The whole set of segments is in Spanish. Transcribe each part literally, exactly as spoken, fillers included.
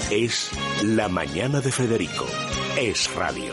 Es La Mañana de Federico. Es radio.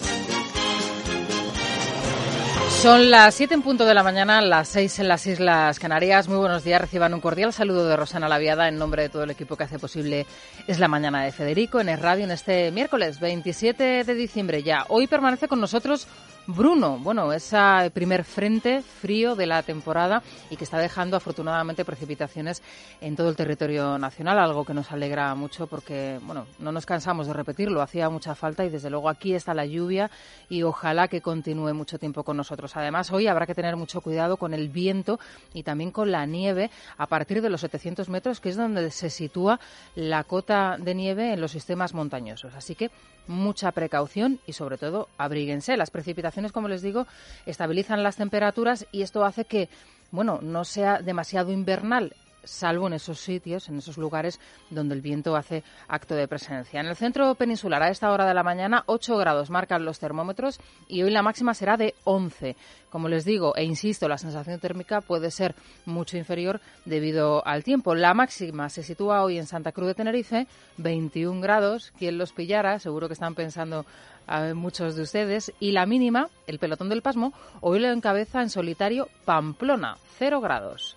Son las siete en punto de la mañana, las seis en las Islas Canarias. Muy buenos días, reciban un cordial saludo de Rosana Laviada en nombre de todo el equipo que hace posible Es la Mañana de Federico en Es Radio en este miércoles veintisiete de diciembre ya. Hoy permanece con nosotros Bruno, bueno, ese primer frente frío de la temporada y que está dejando afortunadamente precipitaciones en todo el territorio nacional, algo que nos alegra mucho porque, bueno, no nos cansamos de repetirlo, hacía mucha falta y desde luego aquí está la lluvia y ojalá que continúe mucho tiempo con nosotros. Además, hoy habrá que tener mucho cuidado con el viento y también con la nieve a partir de los setecientos metros, que es donde se sitúa la cota de nieve en los sistemas montañosos. Así que mucha precaución y, sobre todo, abríguense. Las precipitaciones, como les digo, estabilizan las temperaturas y esto hace que, bueno, no sea demasiado invernal, salvo en esos sitios, en esos lugares donde el viento hace acto de presencia. En el centro peninsular, a esta hora de la mañana, ocho grados marcan los termómetros y hoy la máxima será de once. Como les digo, e insisto, la sensación térmica puede ser mucho inferior debido al tiempo. La máxima se sitúa hoy en Santa Cruz de Tenerife, veintiún grados. ¿Quién los pillara? Seguro que están pensando a muchos de ustedes. Y la mínima, el pelotón del pasmo, hoy lo encabeza en solitario Pamplona, cero grados.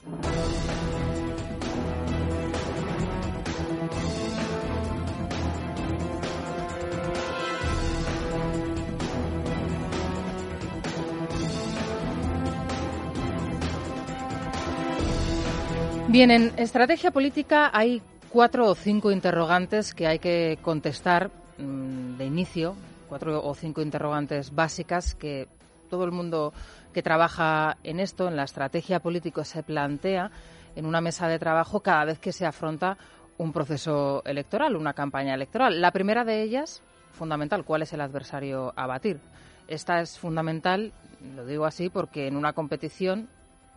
Bien, en estrategia política hay cuatro o cinco interrogantes que hay que contestar mmm, de inicio, cuatro o cinco interrogantes básicas que todo el mundo que trabaja en esto, en la estrategia política, se plantea en una mesa de trabajo cada vez que se afronta un proceso electoral, una campaña electoral. La primera de ellas, fundamental, ¿cuál es el adversario a batir? Esta es fundamental, lo digo así, porque en una competición,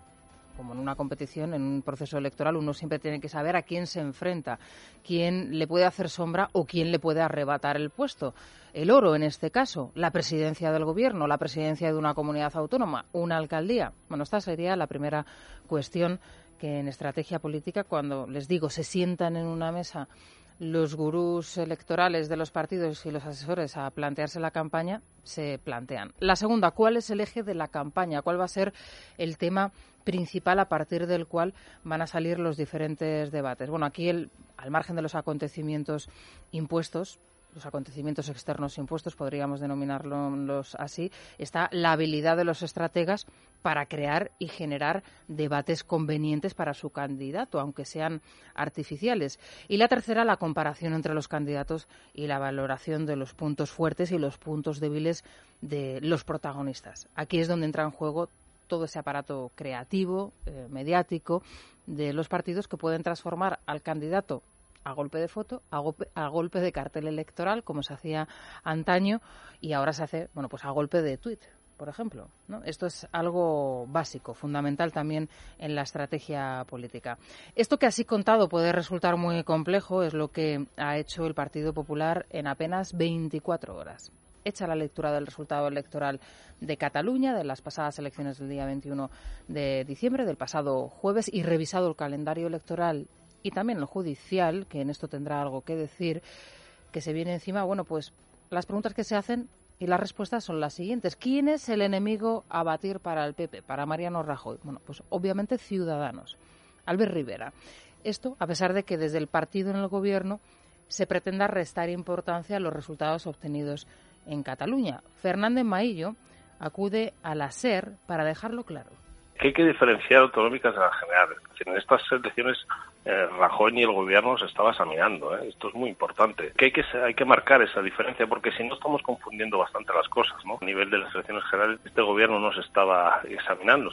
como en una competición, en un proceso electoral, uno siempre tiene que saber a quién se enfrenta, quién le puede hacer sombra o quién le puede arrebatar el puesto. El oro, en este caso, la presidencia del gobierno, la presidencia de una comunidad autónoma, una alcaldía. Bueno, esta sería la primera cuestión que en estrategia política, cuando les digo, se sientan en una mesa los gurús electorales de los partidos y los asesores a plantearse la campaña, se plantean. La segunda, ¿cuál es el eje de la campaña? ¿Cuál va a ser el tema principal a partir del cual van a salir los diferentes debates? Bueno, aquí, el, al margen de los acontecimientos impuestos, los acontecimientos externos impuestos, podríamos denominarlos así, está la habilidad de los estrategas para crear y generar debates convenientes para su candidato, aunque sean artificiales. Y la tercera, la comparación entre los candidatos y la valoración de los puntos fuertes y los puntos débiles de los protagonistas. Aquí es donde entra en juego todo ese aparato creativo, eh, mediático, de los partidos que pueden transformar al candidato a golpe de foto, a golpe, a golpe de cartel electoral, como se hacía antaño, y ahora se hace, bueno, pues a golpe de tuit, por ejemplo, ¿no? Esto es algo básico, fundamental también en la estrategia política. Esto que así contado puede resultar muy complejo es lo que ha hecho el Partido Popular en apenas veinticuatro horas. Hecha la lectura del resultado electoral de Cataluña, de las pasadas elecciones del día veintiuno de diciembre, del pasado jueves, y revisado el calendario electoral y también el judicial, que en esto tendrá algo que decir, que se viene encima, bueno, pues las preguntas que se hacen y las respuestas son las siguientes. ¿Quién es el enemigo a batir para el P P, para Mariano Rajoy? Bueno, pues obviamente Ciudadanos, Albert Rivera. Esto a pesar de que desde el partido en el gobierno se pretenda restar importancia a los resultados obtenidos en Cataluña. Fernández Maillo acude a la SER para dejarlo claro. Que hay que diferenciar autonómicas de las generales. En estas elecciones eh, Rajoy y el gobierno se estaba examinando. ¿eh? Esto es muy importante. Que hay que hay que marcar esa diferencia porque si no estamos confundiendo bastante las cosas, ¿no? A nivel de las elecciones generales este gobierno no se estaba examinando.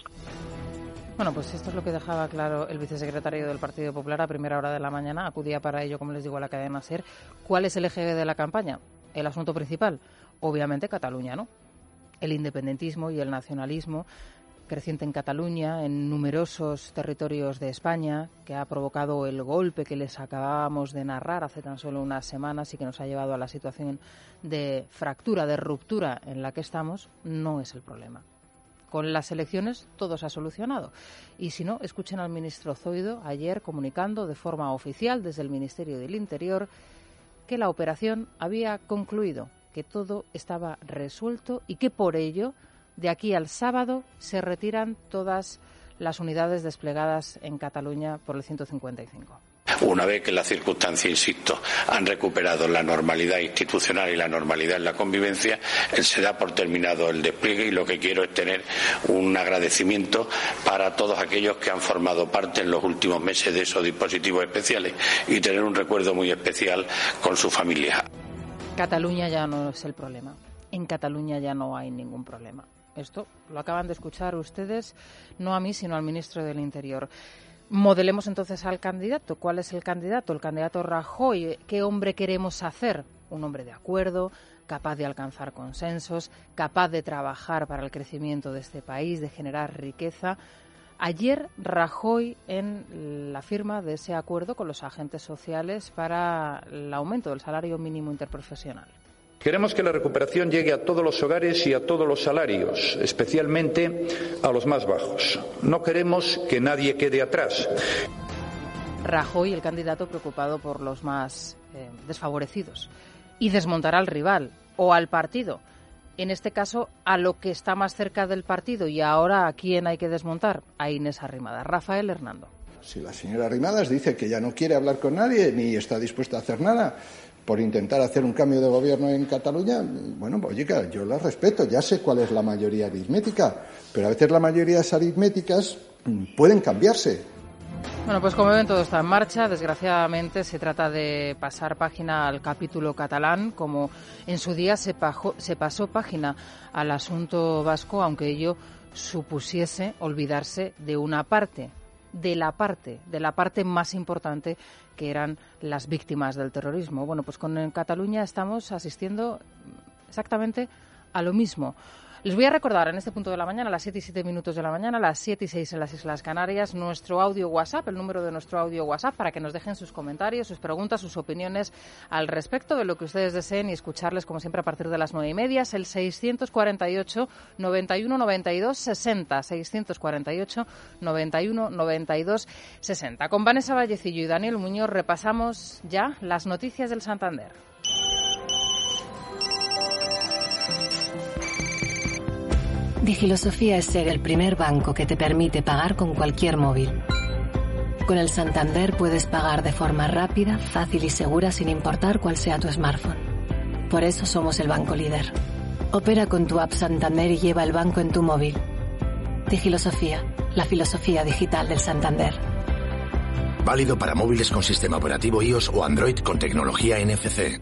Bueno, pues esto es lo que dejaba claro el vicesecretario del Partido Popular a primera hora de la mañana. Acudía para ello, como les digo, a la cadena SER. ¿Cuál es el eje de la campaña? El asunto principal, obviamente Cataluña, ¿no? El independentismo y el nacionalismo creciente en Cataluña, en numerosos territorios de España, que ha provocado el golpe que les acabábamos de narrar hace tan solo unas semanas y que nos ha llevado a la situación de fractura, de ruptura en la que estamos, no es el problema. Con las elecciones todo se ha solucionado. Y si no, escuchen al ministro Zoido ayer comunicando de forma oficial desde el Ministerio del Interior que la operación había concluido, que todo estaba resuelto y que por ello, de aquí al sábado, se retiran todas las unidades desplegadas en Cataluña por el ciento cincuenta y cinco. Una vez que las circunstancias, insisto, han recuperado la normalidad institucional y la normalidad en la convivencia, se da por terminado el despliegue y lo que quiero es tener un agradecimiento para todos aquellos que han formado parte en los últimos meses de esos dispositivos especiales y tener un recuerdo muy especial con su familia. Cataluña ya no es el problema. En Cataluña ya no hay ningún problema. Esto lo acaban de escuchar ustedes, no a mí, sino al ministro del Interior. Modelemos entonces al candidato. ¿Cuál es el candidato? El candidato Rajoy. ¿Qué hombre queremos hacer? Un hombre de acuerdo, capaz de alcanzar consensos, capaz de trabajar para el crecimiento de este país, de generar riqueza. Ayer Rajoy en la firma de ese acuerdo con los agentes sociales para el aumento del salario mínimo interprofesional. Queremos que la recuperación llegue a todos los hogares y a todos los salarios, especialmente a los más bajos. No queremos que nadie quede atrás. Rajoy, el candidato preocupado por los más eh, desfavorecidos, y desmontará al rival o al partido. En este caso, a lo que está más cerca del partido. Y ahora, ¿a quién hay que desmontar? A Inés Arrimadas. Rafael Hernando. Si la señora Arrimadas dice que ya no quiere hablar con nadie ni está dispuesta a hacer nada por intentar hacer un cambio de gobierno en Cataluña, bueno, oye, yo la respeto, ya sé cuál es la mayoría aritmética, pero a veces las mayorías aritméticas pueden cambiarse. Bueno, pues como ven, todo está en marcha. Desgraciadamente se trata de pasar página al capítulo catalán, como en su día se, pajó, se pasó página al asunto vasco, aunque ello supusiese olvidarse de una parte, de la parte, de la parte más importante, que eran las víctimas del terrorismo. Bueno, pues con en Cataluña estamos asistiendo exactamente a lo mismo. Les voy a recordar en este punto de la mañana, a las siete y siete minutos de la mañana, a las siete y seis en las Islas Canarias, nuestro audio WhatsApp, el número de nuestro audio WhatsApp, para que nos dejen sus comentarios, sus preguntas, sus opiniones al respecto de lo que ustedes deseen y escucharles, como siempre, a partir de las nueve y media. Es el seiscientos cuarenta y ocho, noventa y uno, noventa y dos, sesenta. seiscientos cuarenta y ocho, noventa y uno, noventa y dos, sesenta. Con Vanessa Vallecillo y Daniel Muñoz repasamos ya las noticias del Santander. Digilosofía es ser el primer banco que te permite pagar con cualquier móvil. Con el Santander puedes pagar de forma rápida, fácil y segura sin importar cuál sea tu smartphone. Por eso somos el banco líder. Opera con tu app Santander y lleva el banco en tu móvil. Digilosofía, la filosofía digital del Santander. Válido para móviles con sistema operativo iOS o Android con tecnología N F C.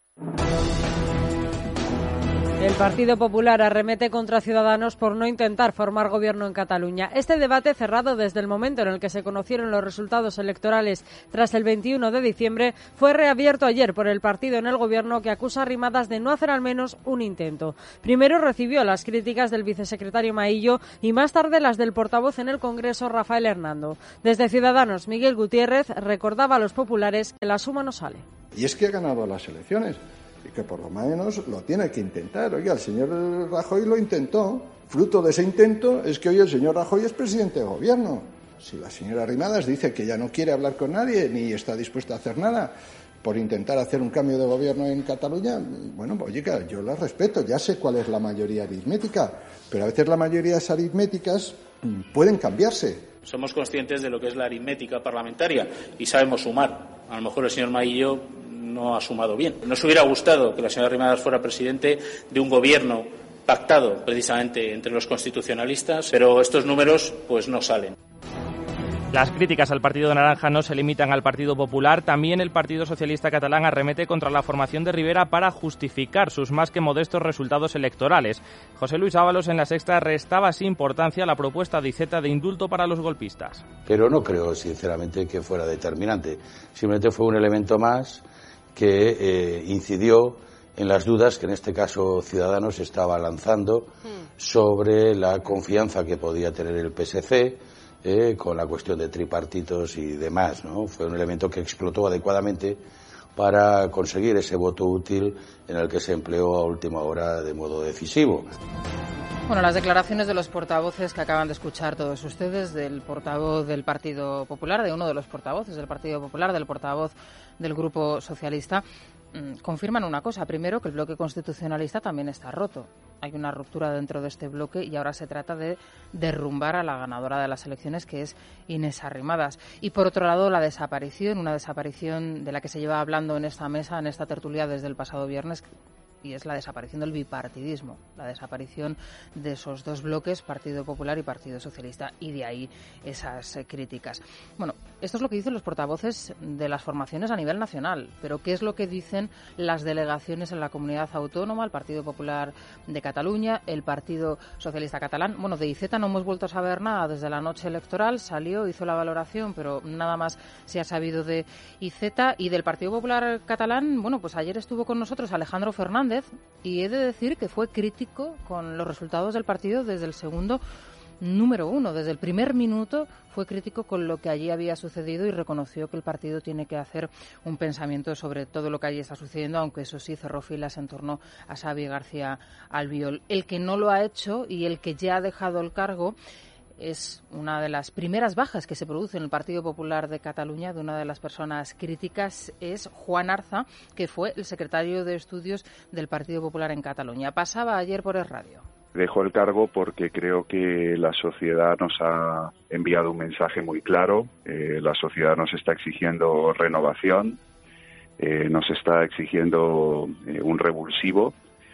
El Partido Popular arremete contra Ciudadanos por no intentar formar gobierno en Cataluña. Este debate, cerrado desde el momento en el que se conocieron los resultados electorales tras el veintiuno de diciembre, fue reabierto ayer por el partido en el gobierno, que acusa a Arrimadas de no hacer al menos un intento. Primero recibió las críticas del vicesecretario Maillo y más tarde las del portavoz en el Congreso, Rafael Hernando. Desde Ciudadanos, Miguel Gutiérrez recordaba a los populares que la suma no sale. Y es que ha ganado las elecciones y que por lo menos lo tiene que intentar. Oiga, el señor Rajoy lo intentó. Fruto de ese intento es que hoy el señor Rajoy es presidente de gobierno. Si la señora Arrimadas dice que ya no quiere hablar con nadie ni está dispuesta a hacer nada por intentar hacer un cambio de gobierno en Cataluña, bueno, oye, yo la respeto, ya sé cuál es la mayoría aritmética, pero a veces las mayorías aritméticas pueden cambiarse. Somos conscientes de lo que es la aritmética parlamentaria y sabemos sumar. A lo mejor el señor Maillo no ha sumado bien. Nos hubiera gustado que la señora Arrimadas fuera presidente de un gobierno pactado precisamente entre los constitucionalistas, pero estos números pues no salen. Las críticas al Partido Naranja no se limitan al Partido Popular. También el Partido Socialista Catalán arremete contra la formación de Rivera para justificar sus más que modestos resultados electorales. José Luis Ábalos en La Sexta restaba sin importancia a la propuesta de Iceta de indulto para los golpistas. Pero no creo, sinceramente, que fuera determinante. Simplemente fue un elemento más que eh, incidió en las dudas que en este caso Ciudadanos estaba lanzando sobre la confianza que podía tener el P S C eh, con la cuestión de tripartitos y demás, ¿no? Fue un elemento que explotó adecuadamente para conseguir ese voto útil en el que se empleó a última hora de modo decisivo. Bueno, las declaraciones de los portavoces que acaban de escuchar todos ustedes, del portavoz del Partido Popular, de uno de los portavoces del Partido Popular, del portavoz del Grupo Socialista, mmm, confirman una cosa. Primero, que el bloque constitucionalista también está roto. Hay una ruptura dentro de este bloque y ahora se trata de derrumbar a la ganadora de las elecciones, que es Inés Arrimadas. Y por otro lado, la desaparición, una desaparición de la que se lleva hablando en esta mesa, en esta tertulia desde el pasado viernes, y es la desaparición del bipartidismo, la desaparición de esos dos bloques, Partido Popular y Partido Socialista, y de ahí esas eh, críticas. Bueno, esto es lo que dicen los portavoces de las formaciones a nivel nacional, pero ¿qué es lo que dicen las delegaciones en la comunidad autónoma, el Partido Popular de Cataluña, el Partido Socialista Catalán? Bueno, de Iceta no hemos vuelto a saber nada desde la noche electoral, salió, hizo la valoración, pero nada más se ha sabido de Iceta. Y del Partido Popular Catalán, bueno, pues ayer estuvo con nosotros Alejandro Fernández, y he de decir que fue crítico con los resultados del partido desde el segundo número uno. Desde el primer minuto fue crítico con lo que allí había sucedido y reconoció que el partido tiene que hacer un pensamiento sobre todo lo que allí está sucediendo, aunque eso sí cerró filas en torno a Xabi García Albiol. El que no lo ha hecho y el que ya ha dejado el cargo es una de las primeras bajas que se produce en el Partido Popular de Cataluña. De una de las personas críticas es Juan Arza, que fue el secretario de Estudios del Partido Popular en Cataluña. Pasaba ayer por el radio. Dejo el cargo porque creo que la sociedad nos ha enviado un mensaje muy claro. Eh, la sociedad nos está exigiendo renovación, eh, nos está exigiendo eh, un revulsivo.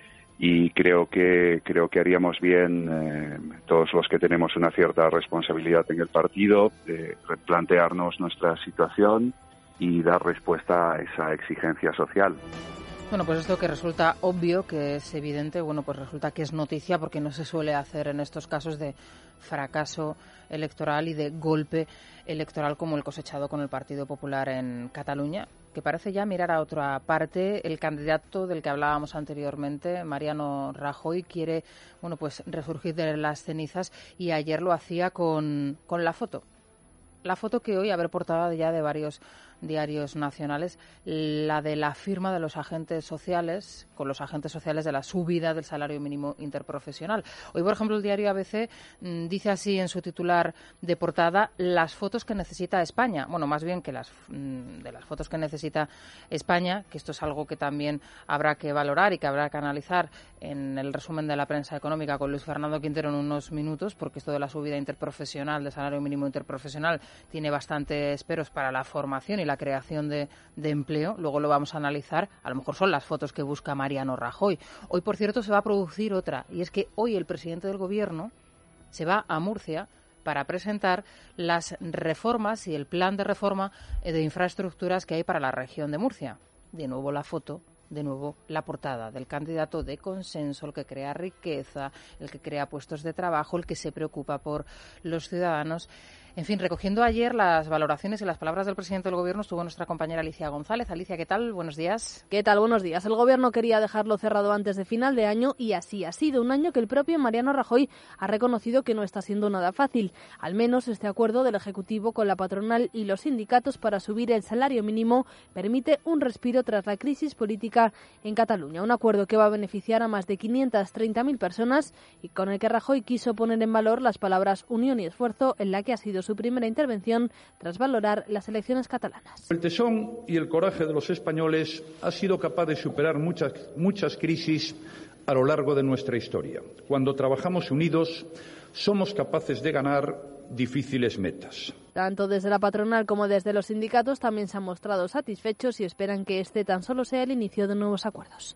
Y creo que creo que haríamos bien, eh, todos los que tenemos una cierta responsabilidad en el partido, de replantearnos nuestra situación y dar respuesta a esa exigencia social. Bueno, pues esto que resulta obvio, que es evidente, bueno, pues resulta que es noticia, porque no se suele hacer en estos casos de fracaso electoral y de golpe electoral como el cosechado con el Partido Popular en Cataluña, que parece ya mirar a otra parte. El candidato del que hablábamos anteriormente, Mariano Rajoy, quiere, bueno, pues resurgir de las cenizas, y ayer lo hacía con, con la foto. La foto que hoy abre portada ya de varios diarios nacionales, la de la firma de los agentes sociales, con los agentes sociales de la subida del salario mínimo interprofesional. Hoy, por ejemplo, el diario A B C mmm, dice así en su titular de portada: las fotos que necesita España. Bueno, más bien que las mmm, de las fotos que necesita España, que esto es algo que también habrá que valorar y que habrá que analizar en el resumen de la prensa económica con Luis Fernando Quintero en unos minutos, porque esto de la subida interprofesional, del salario mínimo interprofesional, tiene bastantes peros para la formación y la creación de, de empleo. Luego lo vamos a analizar. A lo mejor son las fotos que busca Mariano Rajoy. Hoy, por cierto, se va a producir otra, y es que hoy el presidente del Gobierno se va a Murcia para presentar las reformas y el plan de reforma de infraestructuras que hay para la región de Murcia. De nuevo la foto, de nuevo la portada del candidato de consenso, el que crea riqueza, el que crea puestos de trabajo, el que se preocupa por los ciudadanos. En fin, recogiendo ayer las valoraciones y las palabras del presidente del Gobierno estuvo nuestra compañera Alicia González. Alicia, ¿qué tal? Buenos días. ¿Qué tal? Buenos días. El Gobierno quería dejarlo cerrado antes de final de año y así ha sido. Un año que el propio Mariano Rajoy ha reconocido que no está siendo nada fácil. Al menos este acuerdo del Ejecutivo con la patronal y los sindicatos para subir el salario mínimo permite un respiro tras la crisis política en Cataluña. Un acuerdo que va a beneficiar a más de quinientas treinta mil personas y con el que Rajoy quiso poner en valor las palabras unión y esfuerzo, en la que ha sido su primera intervención tras valorar las elecciones catalanas. El tesón y el coraje de los españoles ha sido capaz de superar muchas, muchas crisis a lo largo de nuestra historia. Cuando trabajamos unidos, somos capaces de ganar difíciles metas. Tanto desde la patronal como desde los sindicatos también se han mostrado satisfechos y esperan que este tan solo sea el inicio de nuevos acuerdos.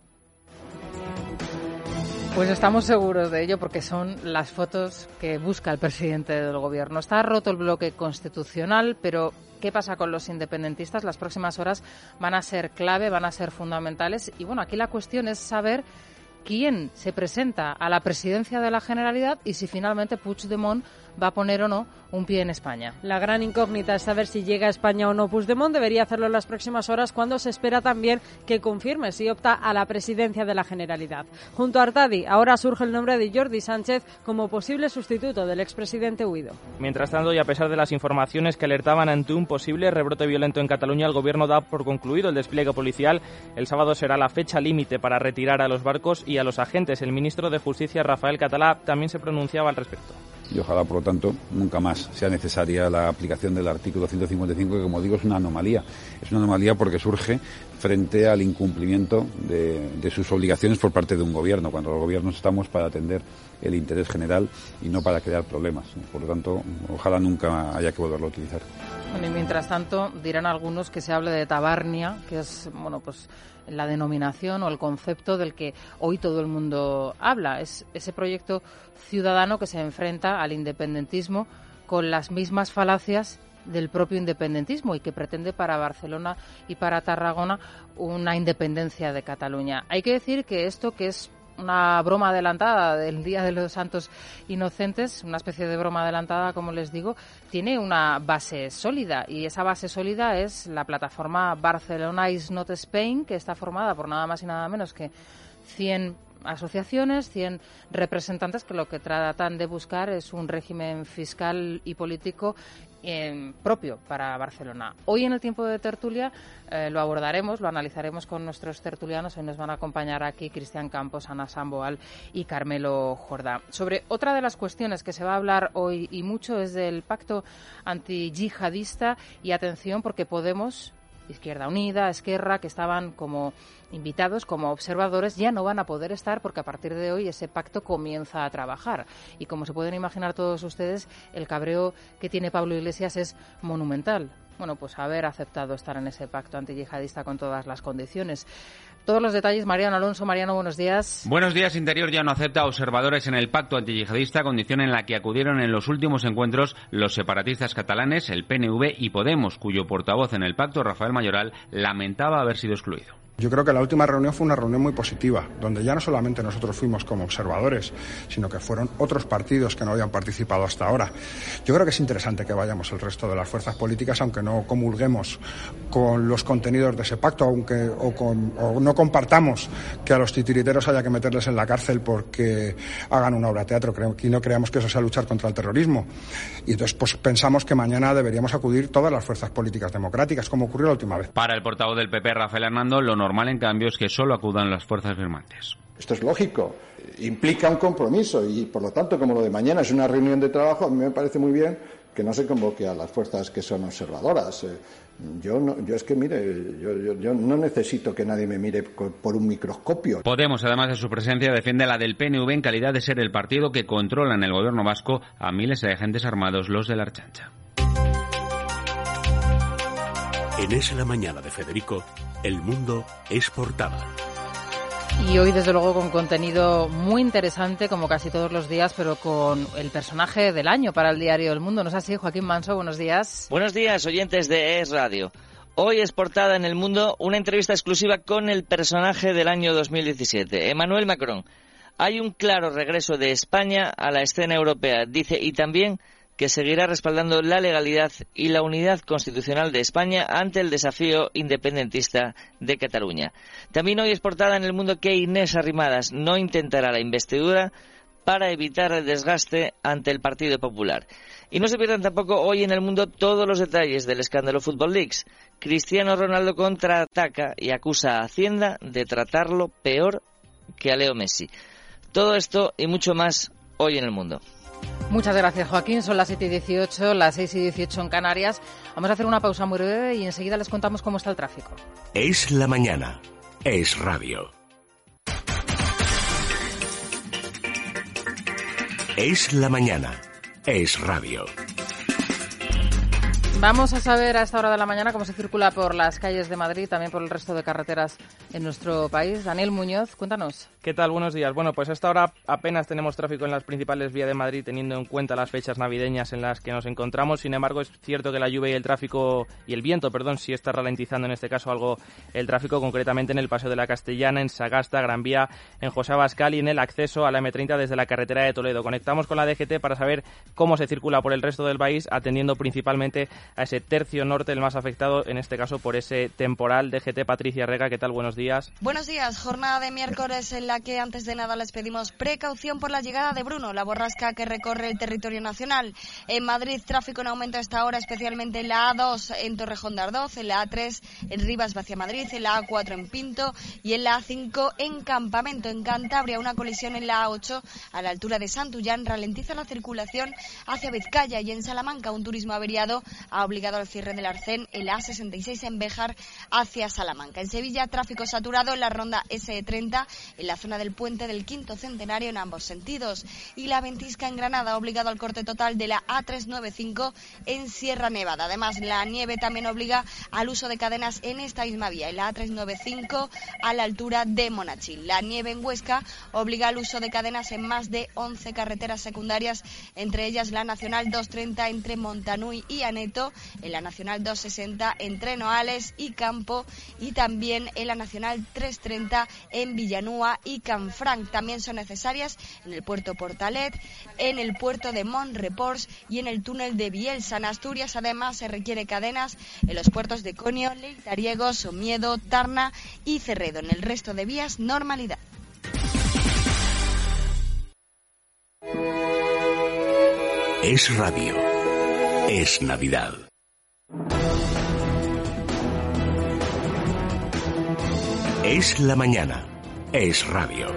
Pues estamos seguros de ello, porque son las fotos que busca el presidente del Gobierno. Está roto el bloque constitucional, pero ¿qué pasa con los independentistas? Las próximas horas van a ser clave, van a ser fundamentales. Y bueno, aquí la cuestión es saber quién se presenta a la presidencia de la Generalidad y si finalmente Puigdemont va a poner o no un pie en España. La gran incógnita es saber si llega a España o no Puigdemont. Debería hacerlo en las próximas horas, cuando se espera también que confirme si opta a la presidencia de la Generalidad. Junto a Artadi, ahora surge el nombre de Jordi Sánchez como posible sustituto del expresidente huido. Mientras tanto, y a pesar de las informaciones que alertaban ante un posible rebrote violento en Cataluña, el Gobierno da por concluido el despliegue policial. El sábado será la fecha límite para retirar a los barcos y a los agentes. El ministro de Justicia, Rafael Català, también se pronunciaba al respecto. y ojalá, por lo tanto, nunca más sea necesaria la aplicación del artículo ciento cincuenta y cinco, que, como digo, es una anomalía. Es una anomalía porque surge frente al incumplimiento de, de sus obligaciones por parte de un gobierno, cuando los gobiernos estamos para atender el interés general y no para crear problemas. Por lo tanto, ojalá nunca haya que volverlo a utilizar. Bueno, y mientras tanto, dirán algunos que se hable de tabarnia, que es, bueno, pues la denominación o el concepto del que hoy todo el mundo habla. Es ese proyecto ciudadano que se enfrenta al independentismo con las mismas falacias del propio independentismo y que pretende para Barcelona y para Tarragona una independencia de Cataluña. Hay que decir que esto, que es una broma adelantada del Día de los Santos Inocentes, una especie de broma adelantada, como les digo, tiene una base sólida, y esa base sólida es la plataforma Barcelona is not Spain, que está formada por nada más y nada menos que cien asociaciones, cien representantes que lo que tratan de buscar es un régimen fiscal y político eh, propio para Barcelona. Hoy en el tiempo de tertulia eh, lo abordaremos, lo analizaremos con nuestros tertulianos. Hoy nos van a acompañar aquí Cristian Campos, Ana Samboal y Carmelo Jordá. Sobre otra de las cuestiones que se va a hablar hoy y mucho es del pacto antiyihadista, y atención porque Podemos, Izquierda Unida, Esquerra, que estaban como invitados, como observadores, ya no van a poder estar porque a partir de hoy ese pacto comienza a trabajar. Y como se pueden imaginar todos ustedes, el cabreo que tiene Pablo Iglesias es monumental. Bueno, pues haber aceptado estar en ese pacto antiyihadista con todas las condiciones. Todos los detalles, Mariano Alonso. Mariano, buenos días. Buenos días. Interior ya no acepta observadores en el pacto antiyihadista, condición en la que acudieron en los últimos encuentros los separatistas catalanes, el P N V y Podemos, cuyo portavoz en el pacto, Rafael Mayoral, lamentaba haber sido excluido. Yo creo que la última reunión fue una reunión muy positiva, donde ya no solamente nosotros fuimos como observadores, sino que fueron otros partidos que no habían participado hasta ahora. Yo creo que es interesante que vayamos el resto de las fuerzas políticas, aunque no comulguemos con los contenidos de ese pacto, aunque o, con, o no compartamos que a los titiriteros haya que meterles en la cárcel porque hagan una obra de teatro, creo que no creamos que eso sea luchar contra el terrorismo. Y entonces pues pensamos que mañana deberíamos acudir todas las fuerzas políticas democráticas, como ocurrió la última vez. Para el portavoz del P P, Rafael Hernando, lo normal, en cambio, es que solo acudan las fuerzas firmantes. Esto es lógico, implica un compromiso y, por lo tanto, como lo de mañana es una reunión de trabajo, a mí me parece muy bien que no se convoque a las fuerzas que son observadoras. Yo, no, yo es que, mire, yo, yo, yo no necesito que nadie me mire por un microscopio. Podemos, además de su presencia, defiende la del P N V en calidad de ser el partido que controla en el gobierno vasco a miles de agentes armados, los de la Ertzaintza. En Es la Mañana de Federico, el mundo es portada. Y hoy, desde luego, con contenido muy interesante, como casi todos los días, pero con el personaje del año para el diario El Mundo. ¿No es así, Joaquín Manso? Buenos días. Buenos días, oyentes de Es Radio. Hoy es portada en El Mundo una entrevista exclusiva con el personaje del año dos mil diecisiete, Emmanuel Macron. Hay un claro regreso de España a la escena europea, dice, y también que seguirá respaldando la legalidad y la unidad constitucional de España ante el desafío independentista de Cataluña. También hoy es portada en El Mundo que Inés Arrimadas no intentará la investidura para evitar el desgaste ante el Partido Popular. Y no se pierdan tampoco hoy en El Mundo todos los detalles del escándalo Football Leaks. Cristiano Ronaldo contraataca y acusa a Hacienda de tratarlo peor que a Leo Messi. Todo esto y mucho más hoy en El Mundo. Muchas gracias, Joaquín. Son las siete y dieciocho, las seis y dieciocho en Canarias. Vamos a hacer una pausa muy breve y enseguida les contamos cómo está el tráfico. Es la mañana. Es radio. Es la mañana. Es radio. Vamos a saber a esta hora de la mañana cómo se circula por las calles de Madrid, también por el resto de carreteras en nuestro país. Daniel Muñoz, cuéntanos. ¿Qué tal? Buenos días. Bueno, pues a esta hora apenas tenemos tráfico en las principales vías de Madrid, teniendo en cuenta las fechas navideñas en las que nos encontramos. Sin embargo, es cierto que la lluvia y el tráfico, y el viento, perdón, sí está ralentizando en este caso algo el tráfico, concretamente en el Paseo de la Castellana, en Sagasta, Gran Vía, en José Abascal y en el acceso a la eme treinta desde la carretera de Toledo. Conectamos con la D G T para saber cómo se circula por el resto del país, atendiendo principalmente a ese tercio norte, el más afectado en este caso por ese temporal. D G T, Patricia Rega, ¿qué tal? Buenos días. Buenos días. Jornada de miércoles en la que antes de nada les pedimos precaución por la llegada de Bruno, la borrasca que recorre el territorio nacional. En Madrid, tráfico en aumento a esta hora, especialmente en la A dos en Torrejón de Ardoz, en la A tres en Rivas hacia Madrid, en la A cuatro en Pinto y en la A cinco en Campamento. En Cantabria, una colisión en la A ocho a la altura de Santullán ralentiza la circulación hacia Vizcaya, y en Salamanca un turismo averiado ha obligado al cierre del Arcén en la A sesenta y seis en Béjar hacia Salamanca. En Sevilla, tráfico saturado en la ronda ese treinta en la zona del puente del Quinto Centenario en ambos sentidos, y la Ventisca en Granada ha obligado al corte total de la A trescientos noventa y cinco en Sierra Nevada. Además, la nieve también obliga al uso de cadenas en esta misma vía, en la A trescientos noventa y cinco a la altura de Monachil. La nieve en Huesca obliga al uso de cadenas en más de once carreteras secundarias, entre ellas la Nacional doscientos treinta entre Montanui y Aneto, en la Nacional doscientos sesenta entre Noales y Campo, y también en la Nacional trescientos treinta en Villanúa y Canfranc. También son necesarias en el puerto Portalet, en el puerto de Mont-Repors y en el túnel de Bielsa. En Asturias, además, se requiere cadenas en los puertos de Conio, Leitariego, Somiedo, Tarna y Cerredo. En el resto de vías, normalidad. Es radio. Es Navidad. Es la mañana. Es radio.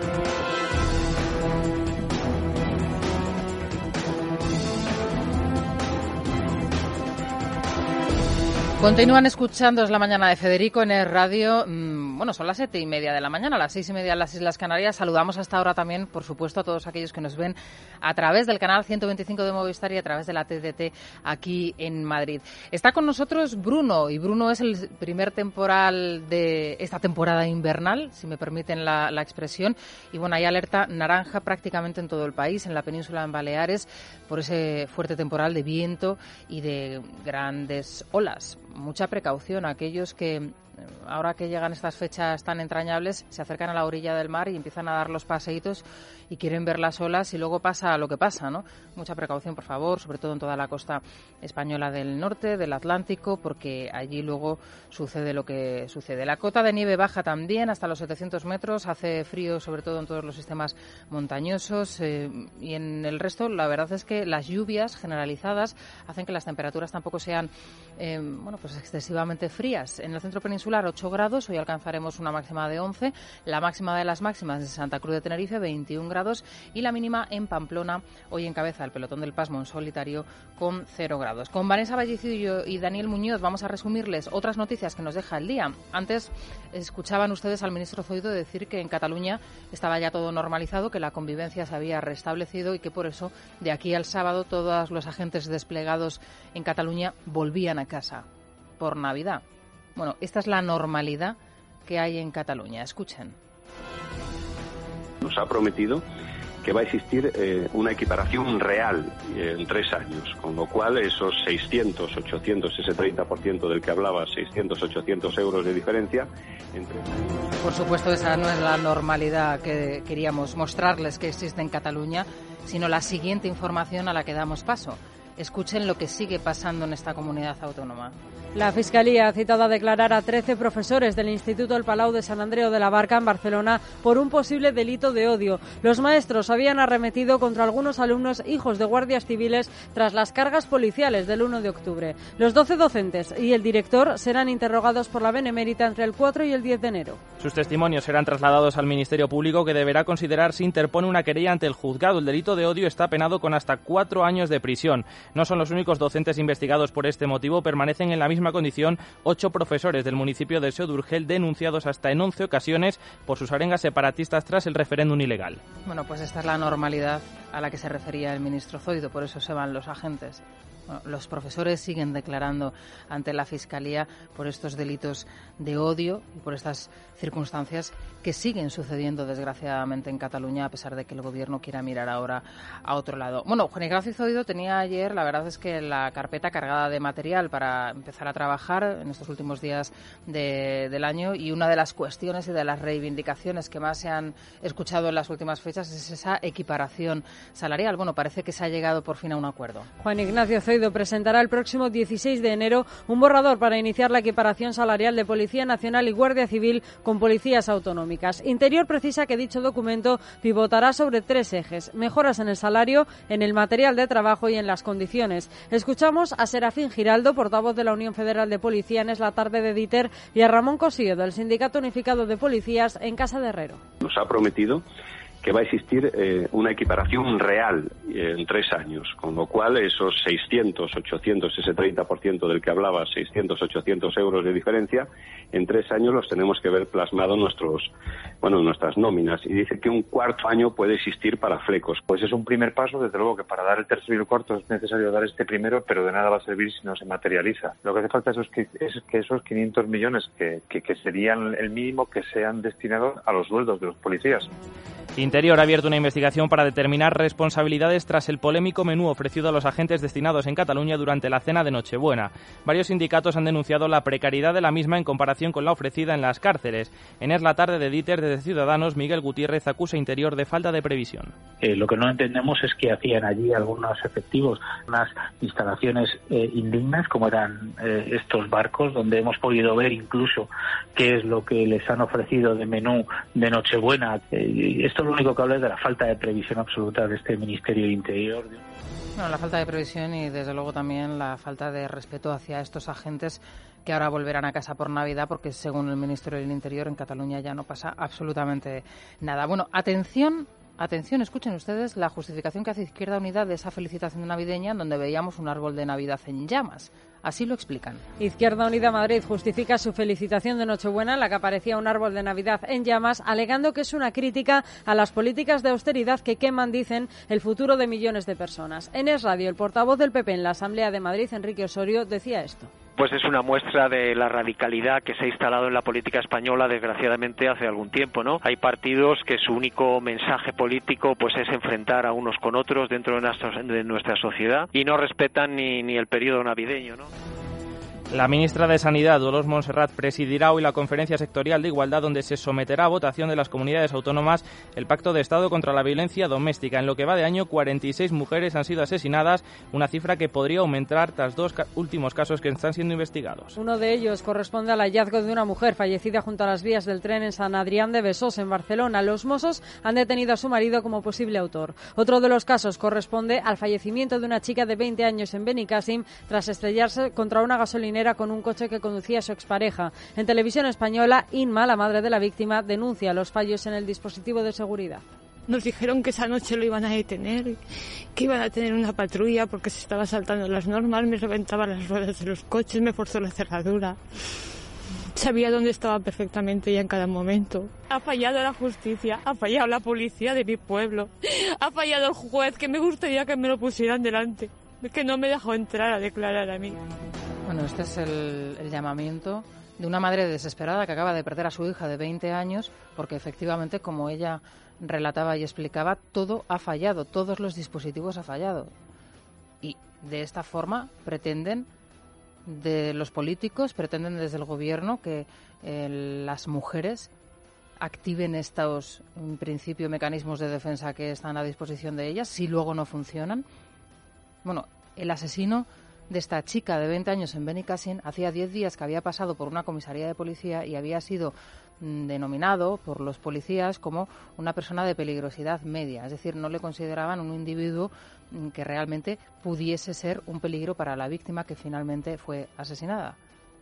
Continúan escuchando Es la mañana de Federico en el radio. Bueno, son las siete y media de la mañana, las seis y media en las Islas Canarias. Saludamos hasta ahora también, por supuesto, a todos aquellos que nos ven a través del canal ciento veinticinco de Movistar y a través de la T D T aquí en Madrid. Está con nosotros Bruno, y Bruno es el primer temporal de esta temporada invernal, si me permiten la, la expresión. Y bueno, hay alerta naranja prácticamente en todo el país, en la península, en Baleares, por ese fuerte temporal de viento y de grandes olas. Mucha precaución a aquellos que, ahora que llegan estas fechas tan entrañables, se acercan a la orilla del mar y empiezan a dar los paseitos y quieren ver las olas, y luego pasa lo que pasa, ¿no? Mucha precaución, por favor, sobre todo en toda la costa española del norte, del Atlántico, porque allí luego sucede lo que sucede. La cota de nieve baja también hasta los setecientos metros, hace frío sobre todo en todos los sistemas montañosos, eh, y en el resto la verdad es que las lluvias generalizadas hacen que las temperaturas tampoco sean eh, bueno, pues excesivamente frías. En el centro peninsular ocho grados, hoy alcanzaremos una máxima de once, la máxima de las máximas de Santa Cruz de Tenerife veintiún grados, y la mínima en Pamplona hoy encabeza el pelotón del pasmo en solitario con cero grados. Con Vanessa Vallecillo y Daniel Muñoz vamos a resumirles otras noticias que nos deja el día. Antes escuchaban ustedes al ministro Zoido decir que en Cataluña estaba ya todo normalizado, que la convivencia se había restablecido y que por eso de aquí al sábado todos los agentes desplegados en Cataluña volvían a casa por Navidad. Bueno, esta es la normalidad que hay en Cataluña. Escuchen. Nos ha prometido que va a existir eh, una equiparación real eh, en tres años, con lo cual esos seiscientos, ochocientos, ese treinta por ciento del que hablaba, seiscientos, ochocientos euros de diferencia entre... Por supuesto, esa no es la normalidad que queríamos mostrarles que existe en Cataluña, sino la siguiente información a la que damos paso. Escuchen lo que sigue pasando en esta comunidad autónoma. La Fiscalía ha citado a declarar a trece profesores del Instituto El Palau de Sant Andreu de la Barca en Barcelona por un posible delito de odio. Los maestros habían arremetido contra algunos alumnos hijos de guardias civiles tras las cargas policiales del uno de octubre. Los doce docentes y el director serán interrogados por la Benemérita entre el cuatro y el diez de enero. Sus testimonios serán trasladados al Ministerio Público, que deberá considerar si interpone una querella ante el juzgado. El delito de odio está penado con hasta cuatro años de prisión. No son los únicos docentes investigados por este motivo. Permanecen en la misma condición ocho profesores del municipio de Seo d'Urgell, denunciados hasta en once ocasiones por sus arengas separatistas tras el referéndum ilegal. Bueno, pues esta es la normalidad a la que se refería el ministro Zoido, por eso se van los agentes. Bueno, los profesores siguen declarando ante la Fiscalía por estos delitos de odio y por estas circunstancias que siguen sucediendo desgraciadamente en Cataluña, a pesar de que el Gobierno quiera mirar ahora a otro lado. Bueno, Juan Ignacio Zoido tenía ayer, la verdad es que la carpeta cargada de material para empezar a trabajar en estos últimos días de, del año, y una de las cuestiones y de las reivindicaciones que más se han escuchado en las últimas fechas es esa equiparación salarial. Bueno, parece que se ha llegado por fin a un acuerdo. Juan Ignacio Zoido Guaidó presentará el próximo dieciséis de enero un borrador para iniciar la equiparación salarial de Policía Nacional y Guardia Civil con policías autonómicas. Interior precisa que dicho documento pivotará sobre tres ejes: mejoras en el salario, en el material de trabajo y en las condiciones. Escuchamos a Serafín Giraldo, portavoz de la Unión Federal de Policía en Es la Tarde de Diter, y a Ramón Cosillo, del Sindicato Unificado de Policías, en Casa de Herrero. Nos ha prometido que va a existir eh, una equiparación real eh, en tres años, con lo cual esos seiscientos, ochocientos, ese treinta por ciento del que hablaba, seiscientos, ochocientos euros de diferencia, en tres años los tenemos que ver plasmados en nuestros, bueno, en nuestras nóminas. Y dice que un cuarto año puede existir para flecos. Pues es un primer paso, desde luego que para dar el tercero y el cuarto es necesario dar este primero, pero de nada va a servir si no se materializa. Lo que hace falta es que, es que esos quinientos millones que, que, que serían el mínimo, que sean destinados a los sueldos de los policías. Interior ha abierto una investigación para determinar responsabilidades tras el polémico menú ofrecido a los agentes destinados en Cataluña durante la cena de Nochebuena. Varios sindicatos han denunciado la precariedad de la misma en comparación con la ofrecida en las cárceles. En Es la Tarde de Diter, desde Ciudadanos, Miguel Gutiérrez acusa a Interior de falta de previsión. Eh, lo que no entendemos es que hacían allí algunos efectivos, unas instalaciones eh, indignas, como eran eh, estos barcos, donde hemos podido ver incluso qué es lo que les han ofrecido de menú de Nochebuena. Eh, esto lo único que habla es de la falta de previsión absoluta de este Ministerio de Interior. Bueno, la falta de previsión y, desde luego, también la falta de respeto hacia estos agentes que ahora volverán a casa por Navidad, porque, según el Ministerio del Interior, en Cataluña ya no pasa absolutamente nada. Bueno, atención. Atención, escuchen ustedes la justificación que hace Izquierda Unida de esa felicitación navideña, donde veíamos un árbol de Navidad en llamas. Así lo explican. Izquierda Unida Madrid justifica su felicitación de Nochebuena, en la que aparecía un árbol de Navidad en llamas, alegando que es una crítica a las políticas de austeridad que queman, dicen, el futuro de millones de personas. En Es Radio, el portavoz del P P en la Asamblea de Madrid, Enrique Osorio, decía esto. Pues es una muestra de la radicalidad que se ha instalado en la política española, desgraciadamente, hace algún tiempo, ¿no? Hay partidos que su único mensaje político pues es enfrentar a unos con otros dentro de nuestra, de nuestra sociedad y no respetan ni, ni el periodo navideño, ¿no? La ministra de Sanidad, Dolors Montserrat, presidirá hoy la conferencia sectorial de Igualdad, donde se someterá a votación de las comunidades autónomas el Pacto de Estado contra la Violencia Doméstica. En lo que va de año, cuarenta y seis mujeres han sido asesinadas, una cifra que podría aumentar tras dos ca- últimos casos que están siendo investigados. Uno de ellos corresponde al hallazgo de una mujer fallecida junto a las vías del tren en San Adrián de Besós, en Barcelona. Los Mossos han detenido a su marido como posible autor. Otro de los casos corresponde al fallecimiento de una chica de veinte años en Benicàssim tras estrellarse contra una gasolinera con un coche que conducía su expareja. En Televisión Española, Inma, la madre de la víctima, denuncia los fallos en el dispositivo de seguridad. Nos dijeron que esa noche lo iban a detener, que iban a tener una patrulla porque se estaba saltando las normas, me reventaban las ruedas de los coches, me forzó la cerradura. Sabía dónde estaba perfectamente ya en cada momento. Ha fallado la justicia, ha fallado la policía de mi pueblo, ha fallado el juez, que me gustaría que me lo pusieran delante, que no me dejó entrar a declarar a mí. Bueno, este es el, el llamamiento de una madre desesperada que acaba de perder a su hija de veinte años, porque efectivamente, como ella relataba y explicaba, todo ha fallado, todos los dispositivos han fallado. Y de esta forma pretenden de los políticos, pretenden desde el gobierno que eh, las mujeres activen estos, en principio, mecanismos de defensa que están a disposición de ellas, si luego no funcionan. Bueno, el asesino de esta chica de veinte años en Benicàssim hacía diez días que había pasado por una comisaría de policía y había sido mm, denominado por los policías como una persona de peligrosidad media, es decir, no le consideraban un individuo mm, que realmente pudiese ser un peligro para la víctima que finalmente fue asesinada.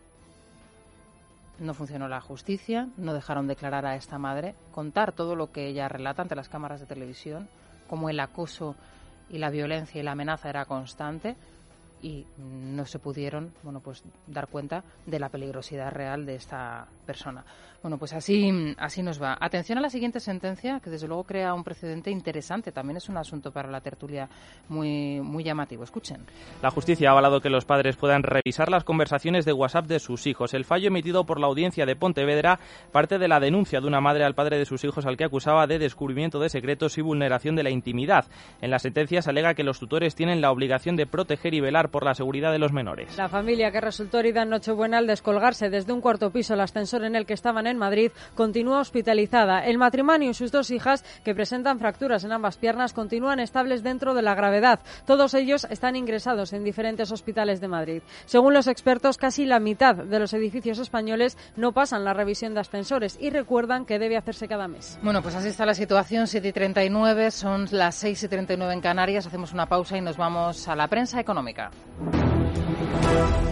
No funcionó la justicia, no dejaron declarar a esta madre, contar todo lo que ella relata ante las cámaras de televisión, como el acoso y la violencia y la amenaza era constante, y no se pudieron, bueno, pues dar cuenta de la peligrosidad real de esta persona. Bueno, pues así así nos va. Atención a la siguiente sentencia, que desde luego crea un precedente interesante. También es un asunto para la tertulia muy muy llamativo. Escuchen. La justicia ha avalado que los padres puedan revisar las conversaciones de WhatsApp de sus hijos. El fallo emitido por la Audiencia de Pontevedra parte de la denuncia de una madre al padre de sus hijos, al que acusaba de descubrimiento de secretos y vulneración de la intimidad. En la sentencia se alega que los tutores tienen la obligación de proteger y velar velar por la seguridad de los menores. La familia que resultó herida en Nochebuena al descolgarse desde un cuarto piso el ascensor en el que estaban en Madrid continúa hospitalizada. El matrimonio y sus dos hijas, que presentan fracturas en ambas piernas, continúan estables dentro de la gravedad. Todos ellos están ingresados en diferentes hospitales de Madrid. Según los expertos, casi la mitad de los edificios españoles no pasan la revisión de ascensores y recuerdan que debe hacerse cada mes. Bueno, pues así está la situación. siete y treinta y nueve, son las seis y treinta y nueve en Canarias. Hacemos una pausa y nos vamos a la prensa económica.